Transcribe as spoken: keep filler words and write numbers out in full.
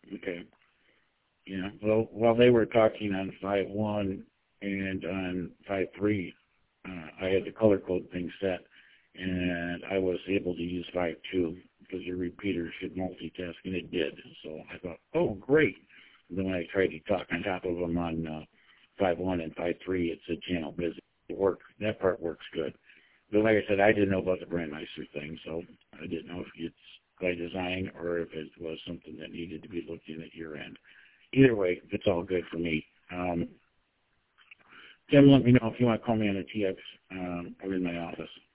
Okay. Yeah. Well, while they were talking on five one and on five three, uh, I had the color code thing set, and I was able to use five two because your repeater should multitask, and it did. So I thought, oh, great. And then when I tried to talk on top of them on uh, five one and five three, it said channel busy. It worked. That part works good. But like I said, I didn't know about the Brandmeister thing, so I didn't know if it's by design or if it was something that needed to be looked in at your end. Either way, it's all good for me. Um, Tim, let me know if you want to call me on a T X. Um, I'm in my office.